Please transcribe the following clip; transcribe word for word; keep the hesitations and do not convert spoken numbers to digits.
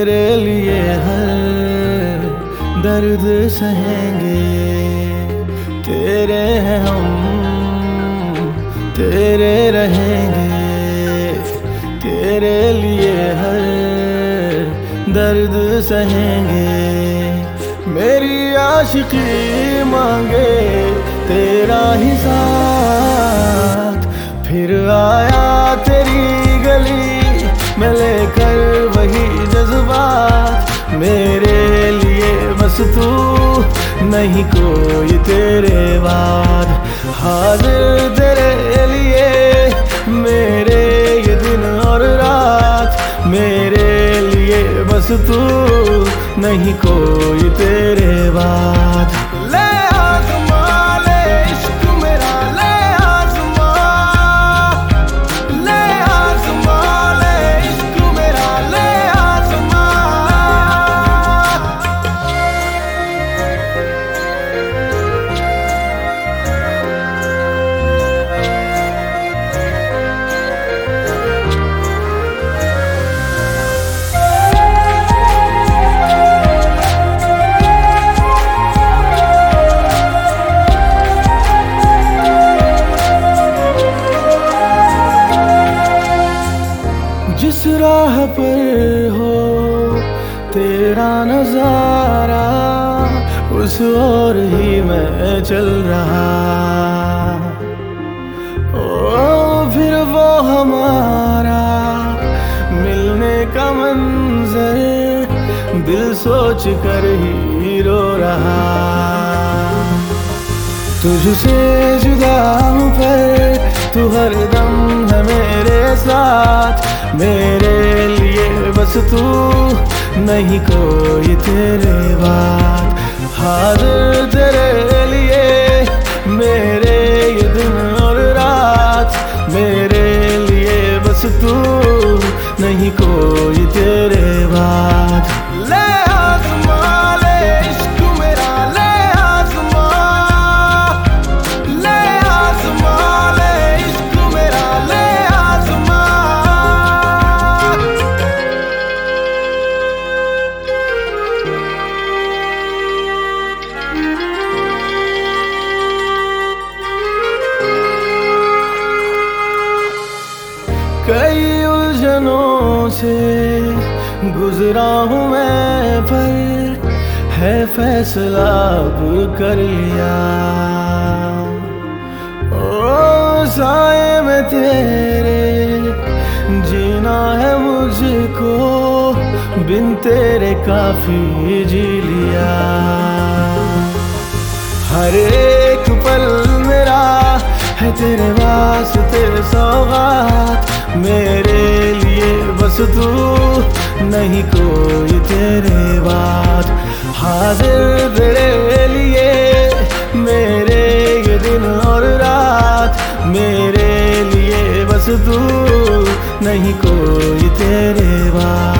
तेरे लिए हर दर्द सहेंगे, तेरे हैं हम तेरे रहेंगे। तेरे लिए हर दर्द सहेंगे, मेरी आशिकी मांगे तेरा ही साथ। फिर आया तेरी गली में लेकर वही जज्बात, मेरे लिए बस तू नहीं कोई तेरे बाद। हाजिर तेरे लिए मेरे ये दिन और रात, मेरे लिए बस तू नहीं कोई तेरे बाद। ले आज़मा ले इश्क मेरा, ले आज़मा, ले आज़मा ले इश्क मेरा, ले आज़मा। जिस राह पर हो तेरा नजारा, उस ओर ही मैं चल रहा। ओ फिर वो हमारा मिलने का मंजर, दिल सोच कर ही रो रहा। तुझसे जुदा हूँ पर तू हरदम है मेरे साथ, मेरे लिए बस तू नहीं कोई तेरे बाद। हाजिर तेरे लिए मेरे ये दिन और रात, मेरे लिए बस तू नहीं कोई तेरे बाद। ले आज़मा ले इश्क मेरा, ले आज़मा, ले आज़मा ले इश्क मेरा, ले आज़मा। कई उलझनों से गुजरा हूँ मैं, पर है फैसला अब कर लिया। ओ साए में तेरे जीना है मुझको, बिन तेरे काफी जी लिया। हर एक पल मेरा है तेरे वास्ते सौगात, मेरे लिए बस तू नहीं कोई तेरे बाद। हाजिर तेरे लिए मेरे ये दिन और रात, मेरे लिए बस तू नहीं कोई तेरे बाद।